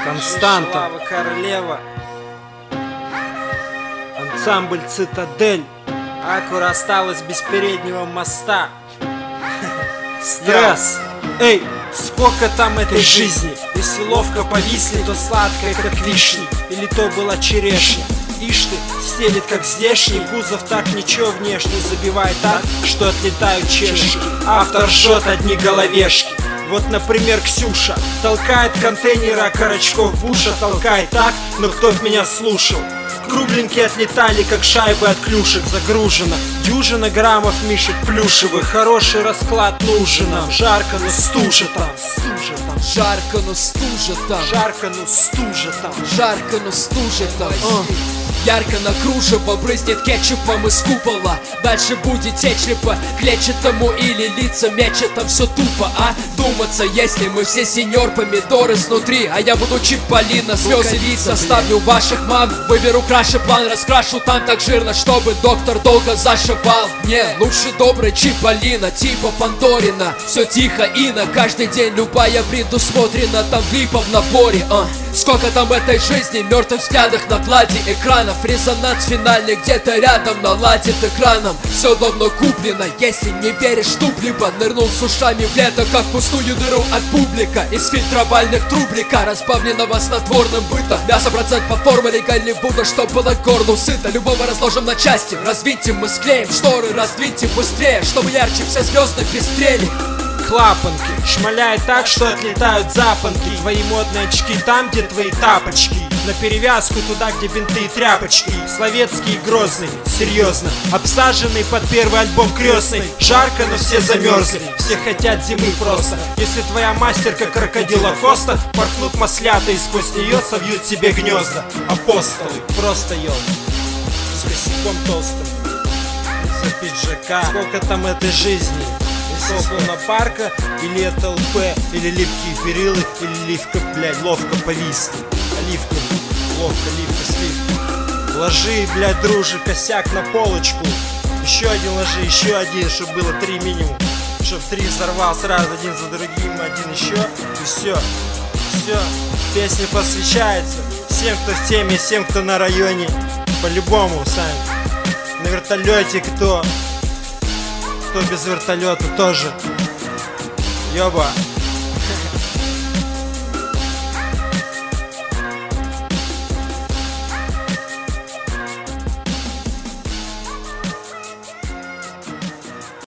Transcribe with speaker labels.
Speaker 1: Константа,
Speaker 2: Слава королева,
Speaker 1: ансамбль «Цитадель»,
Speaker 2: Акура осталась без переднего моста.
Speaker 1: стресс. Эй,
Speaker 2: Сколько там этой жизни? Если ловко повисли, то сладкая, как вишни. Или то была черешня. Ишь ты, стелит как здешний. Кузов так ничего внешне забивает так, что отлетают чешки. Автор жжет одни головешки. Вот, например, Ксюша толкает контейнер, а Корочков Буша толкает так, но кто б меня слушал. Кругленькие отлетали, как шайбы от клюшек. Загружено дюжина граммов мишек плюшевых. Хороший расклад нужен нам. Жарко, но стужа там. Стужа там.
Speaker 3: Жарко, но стужа там.
Speaker 2: Жарко, но стужа там.
Speaker 3: Жарко, но стужа там. Ярко на кружево брызнет кетчупом из купола. Дальше будет течь ли по клетчатому или лица мечет, там все тупо, а? Думаться, если мы все сеньор помидоры снутри, а я буду Чиполлино, слезы лица ставлю ваших мам. Выберу краше план, раскрашу там так жирно, чтобы доктор долго зашивал. Не, лучше добрый Чиполлино, типа Фандорина. Все тихо и на каждый день любая предусмотрена, там влипа в наборе, Сколько там этой жизни, мертвых взглядах на глади экранов. Резонанс финальный где-то рядом наладит экраном. Все давно куплено, если не веришь, туп-либо нырнул с ушами в лето, как пустую дыру от публика. Из фильтровальных трублика, разбавленного снотворным бытом. Мясо процент по формуле Голливуда, чтоб было к горлу сыто. Любого разложим на части, развинтим, мы склеим шторы, раздвиньте быстрее, чтобы ярче все звезды пестрели.
Speaker 2: Клапанки шмаляет так, что отлетают запонки. Твои модные очки там, где твои тапочки. На перевязку туда, где бинты и тряпочки. Словецкий и Грозный, серьезно, обсаженный под первый альбом крестный. Жарко, но все замерзли, все хотят зимы просто. Если твоя мастерка крокодила Коста, порхнут маслята и сквозь нее совьют себе гнезда. Апостолы, просто ел с косяком толстым за пиджака. Сколько там этой жизни? Луна парка, или это ЛП, или липкие перилы, или ливка, блядь, ловко повисли. Оливка, ловко, ливка, сливка. Ложи, блядь, дружи, косяк на полочку. Еще один ложи, еще один, чтобы было 3 минимум. Чтоб 3 взорвал сразу один за другим, один еще. И все, все, песня посвящается всем, кто в теме, всем, кто на районе. По-любому, сами. На вертолете кто без вертолета тоже. Ёба.